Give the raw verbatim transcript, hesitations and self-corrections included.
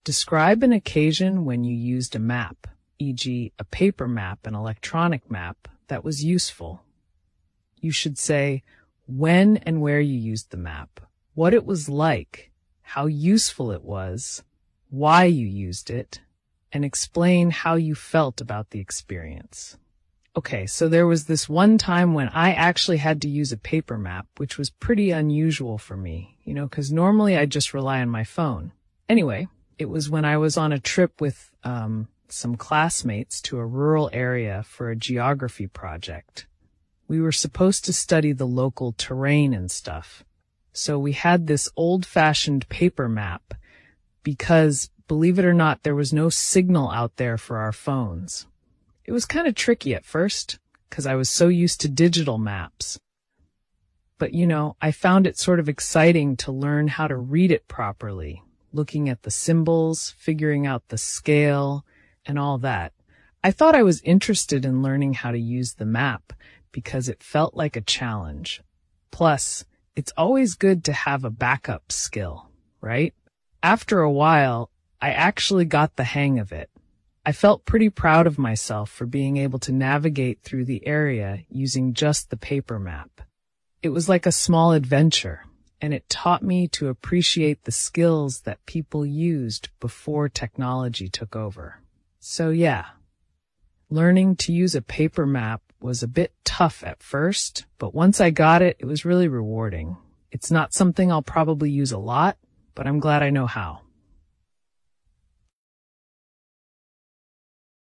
Describe an occasion when you used a map, for example a paper map, an electronic map, that was useful. You should say when and where you used the map, what it was like, how useful it was, why you used it, and explain how you felt about the experience. Okay, so there was this one time when I actually had to use a paper map, which was pretty unusual for me, you know, because normally I just rely on my phone. Anyway, it was when I was on a trip with um, some classmates to a rural area for a geography project. We were supposed to study the local terrain and stuff. So we had this old-fashioned paper map because, believe it or not, there was no signal out there for our phones. It was kind of tricky at first because I was so used to digital maps. But, you know, I found it sort of exciting to learn how to read it properly, looking at the symbols, figuring out the scale, and all that. I thought I was interested in learning how to use the map because it felt like a challenge. Plus, it's always good to have a backup skill, right? After a while, I actually got the hang of it. I felt pretty proud of myself for being able to navigate through the area using just the paper map. It was like a small adventure, and it taught me to appreciate the skills that people used before technology took over. So yeah, learning to use a paper map was a bit tough at first, but once I got it, it was really rewarding. It's not something I'll probably use a lot, but I'm glad I know how.